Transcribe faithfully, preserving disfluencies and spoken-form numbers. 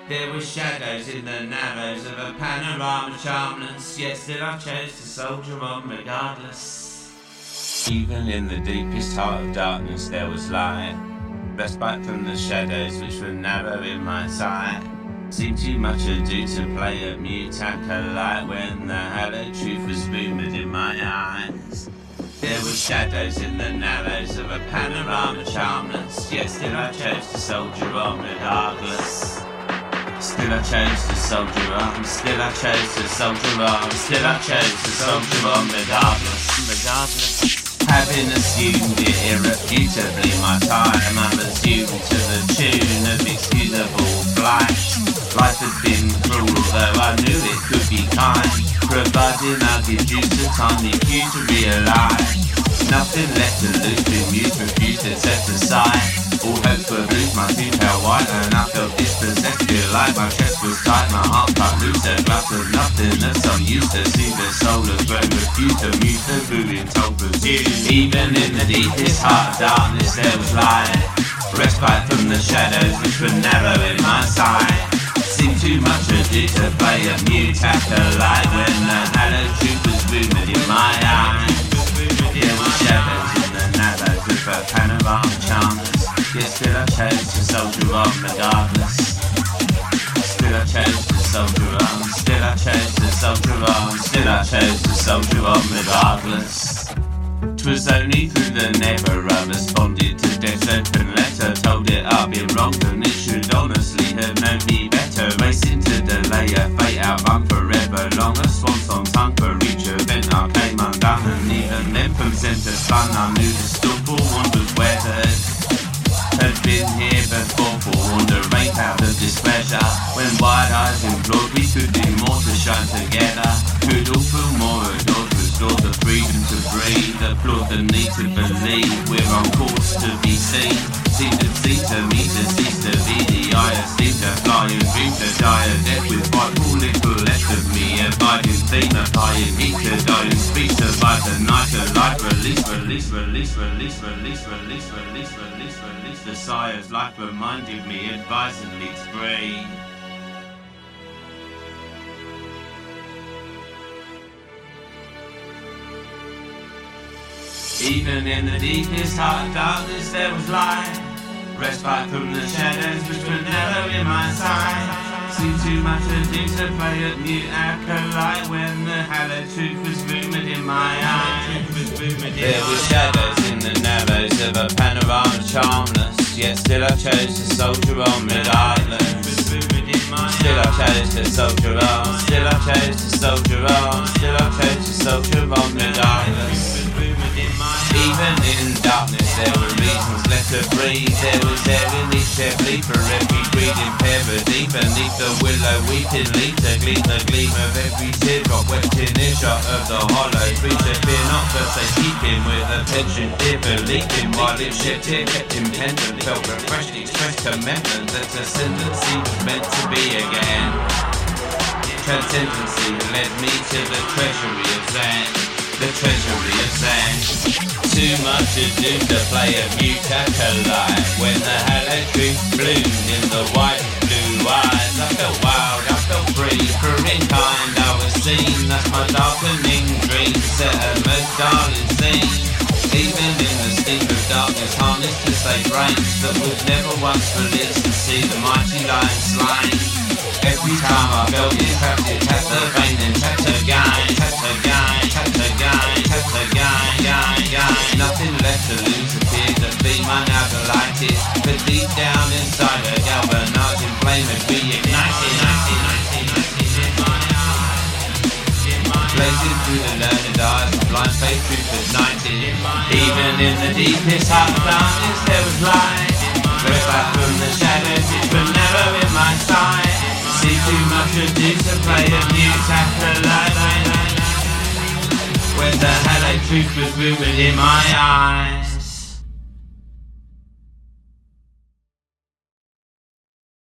There were shadows in the narrows of a panorama charmless, yet still I chose to soldier on regardless. Even in the deepest heart of darkness there was light, respite from the shadows which were narrow in my sight. Seemed too much ado to play at mute acolyte when the hallowed truth was rumoured in my eyes. There were shadows in the narrows of a panorama charmless, yet still I chose to soldier on regardless. Still I chose to soldier on, still I chose to soldier on, still I chose to soldier on regardless, regardless. Having assumed it irrefutably my time, I'm assumed to the tune of excusable flight. Life had been cruel, though I knew it could be kind, providing I'll give you the timely cue to realise. Nothing left to lose, bemused, refused to set aside. All hopes were loose, my tooth felt white, and I felt dispossessed. Feel like my chest was tight, my heart cut loose. A glass of nothingness, I'm used to see the soul has grown, refused to mute the ruin told presume. Even in the deepest heart of darkness there was light, respite from the shadows which were narrow in my sight. Seemed too much ado to play a mute acolyte when the hallowed truth was rumoured in my eyes. There were shadows in the narrows of a panorama charmless, yet still I chose to soldier on regardless. Still I chose to soldier on, still I chose to soldier on, still I chose to soldier on regardless. 'Twas only through the never I responded to death's open letter, told it I'd been wrong and it should honestly have known me better. Racing to delay a fate outrun forever long, a swan song sung for each event I came undone, and even then from centre spun I knew the skillful one was weathered. Had been here before, forewarned a rape out of displeasure, when wide eyes implored we could do more to shine together. Could all feel more adored, restore the freedom to breathe, applaud the need to believe we're on course to be seen. Seem to seem to me to cease to be the eye, seem to fly and dream to die a death with what little left of me. Abiding theme, applying heat to die and speak, survive the night of life. Release, release, release, release, release, release, release, release, release. The sire's life reminded me advisedly to breathe. Even in the deepest heart of darkness there was light, respite from the shadows which were narrow in my sight. Seemed too much ado to play at mute acolyte when the hallowed truth was rumoured in my eyes. There were shadows in the narrows of a panorama charmless, yet still I chose to soldier on regardless. Still I chose to soldier on, still I chose to soldier on, still I chose to soldier on regardless. Even in darkness there were reasons left to breathe. There was air in each heavily for every breathing pair, but deep beneath the willow weeping leaf to gleam the gleam of every teardrop wept in earshot of the hollow creature. Fear not, but they keep him with a penchant dear believing, while it shed tear kept him pendant, felt refreshed, expressed amendment that ascendancy was meant to be again. Transcendency led me to the treasury of Zen, the treasury of Zen. Too much ado to play a mute acolyte when the hallowed truth bloomed in the white blue eyes. I felt wild, I felt free, for in kind I was seen. That's my darkening dream, set a most darling scene. Even in the steam of darkness, harnessed to save brains that was never once released to see the mighty lion slain. Every time I felt it, perhaps it tapped the vein, then tapped again, tapped again, tapped again, tapped again, again, again. Nothing left to lose appeared to be my now delighted, but deep down inside a galvanizing flame had reignited. Blazing through the learned eyes of blind faith truth ignited. Even in the deepest heart of darkness there was light, respite from the shadows which were narrow in my sight. See too much ado to play a mute acolyte when the hallowed truth was rumoured in my eyes.